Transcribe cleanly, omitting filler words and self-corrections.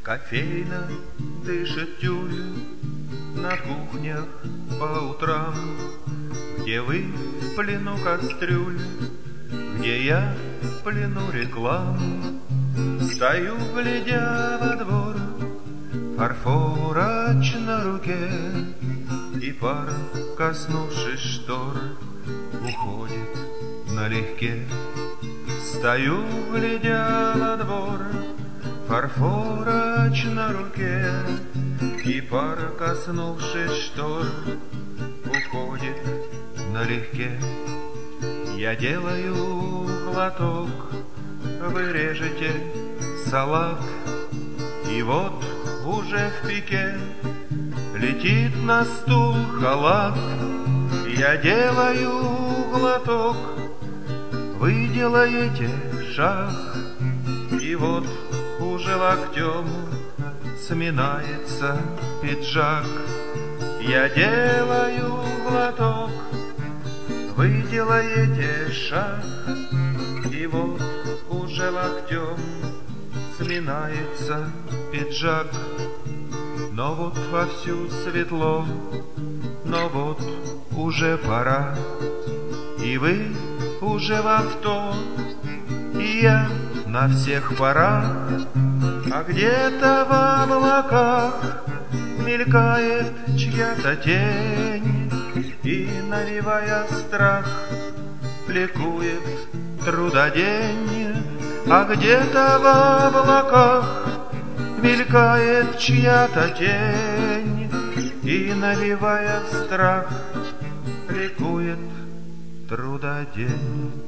Кофейно дышит тюль на кухнях по утрам, где вы в плену кастрюль, где я в плену реклам. Стою, глядя во двор, фарфорач на руке, и пар, коснувшись штор, уходит налегке. Стою, глядя во двор, фарфорач на руке, и пар, коснувшись штор, уходит налегке. Я делаю глоток, вы режете салат, и вот уже в пике летит на стул халат. Я делаю глоток, вы делаете шаг, и вот уже локтем сминается пиджак. Я делаю глоток, вы делаете шаг, и вот уже локтем сминается пиджак. Но вот вовсю светло, но вот уже пора, и вы уже в авто, и я на всех парах. А где-то в облаках мелькает чья-то тень, и, навевая страх, ликует трудодень. А где-то в облаках мелькает чья-то тень, и, навевая страх, ликует трудодень.